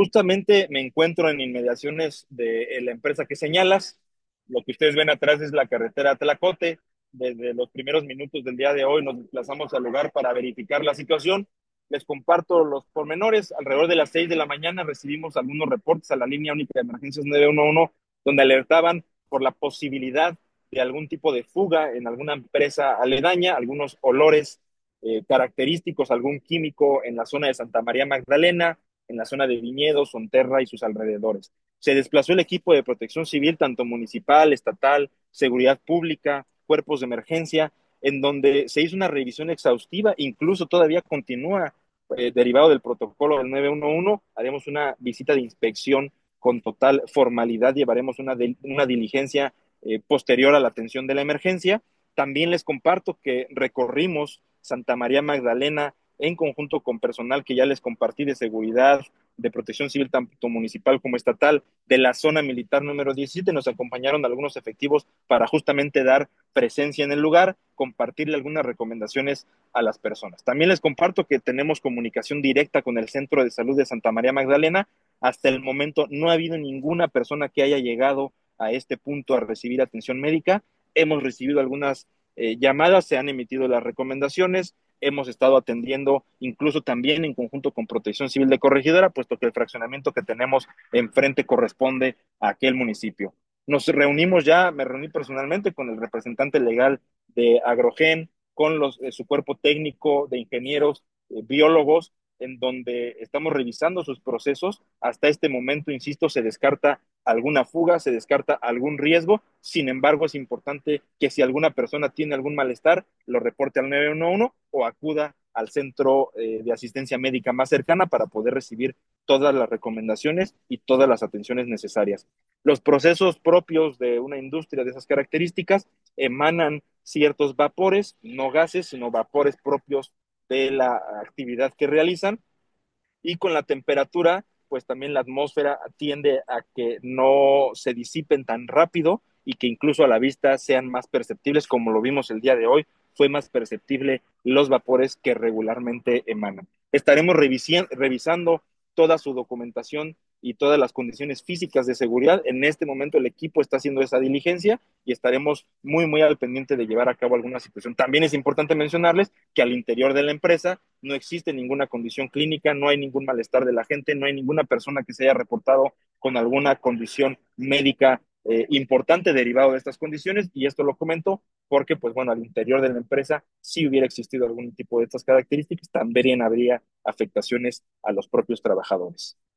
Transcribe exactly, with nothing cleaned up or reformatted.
Justamente me encuentro en inmediaciones de la empresa que señalas. Lo que ustedes ven atrás es la carretera Tlacote. Desde los primeros minutos del día de hoy nos desplazamos al lugar para verificar la situación. Les comparto los pormenores. Alrededor de las seis de la mañana recibimos algunos reportes a la línea única de emergencias nueve uno uno, donde alertaban por la posibilidad de algún tipo de fuga en alguna empresa aledaña, algunos olores eh, característicos, algún químico en la zona de Santa María Magdalena, en la zona de Viñedos, Sonterra y sus alrededores. Se desplazó el equipo de protección civil, tanto municipal, estatal, seguridad pública, cuerpos de emergencia, en donde se hizo una revisión exhaustiva, incluso todavía continúa, eh, derivado del protocolo del nueve uno uno, haremos una visita de inspección con total formalidad, llevaremos una, de, una diligencia eh, posterior a la atención de la emergencia. También les comparto que recorrimos Santa María Magdalena en conjunto con personal que ya les compartí de seguridad, de protección civil, tanto municipal como estatal, de la zona militar número diecisiete. Nos acompañaron algunos efectivos para justamente dar presencia en el lugar, compartirle algunas recomendaciones a las personas. También les comparto que tenemos comunicación directa con el Centro de Salud de Santa María Magdalena. Hasta el momento no ha habido ninguna persona que haya llegado a este punto a recibir atención médica. Hemos recibido algunas eh, llamadas, se han emitido las recomendaciones, hemos estado atendiendo incluso también en conjunto con Protección Civil de Corregidora, puesto que el fraccionamiento que tenemos enfrente corresponde a aquel municipio. Nos reunimos ya, me reuní personalmente con el representante legal de Agrogen, con los, eh, su cuerpo técnico de ingenieros, eh, biólogos, en donde estamos revisando sus procesos. Hasta este momento, insisto, se descarta alguna fuga, se descarta algún riesgo. Sin embargo, es importante que si alguna persona tiene algún malestar, lo reporte al nueve uno uno o acuda al centro eh, de asistencia médica más cercana para poder recibir todas las recomendaciones y todas las atenciones necesarias. Los procesos propios de una industria de esas características emanan ciertos vapores, no gases, sino vapores propios de la actividad que realizan, y con la temperatura, pues también la atmósfera tiende a que no se disipen tan rápido y que incluso a la vista sean más perceptibles, como lo vimos el día de hoy, fue más perceptible los vapores que regularmente emanan. Estaremos revisando toda su documentación y todas las condiciones físicas de seguridad. En este momento el equipo está haciendo esa diligencia y estaremos muy, muy al pendiente de llevar a cabo alguna situación. También es importante mencionarles que al interior de la empresa no existe ninguna condición clínica, no hay ningún malestar de la gente, no hay ninguna persona que se haya reportado con alguna condición médica eh, importante derivado de estas condiciones, y esto lo comento porque, pues bueno, al interior de la empresa, si hubiera existido algún tipo de estas características, también habría afectaciones a los propios trabajadores.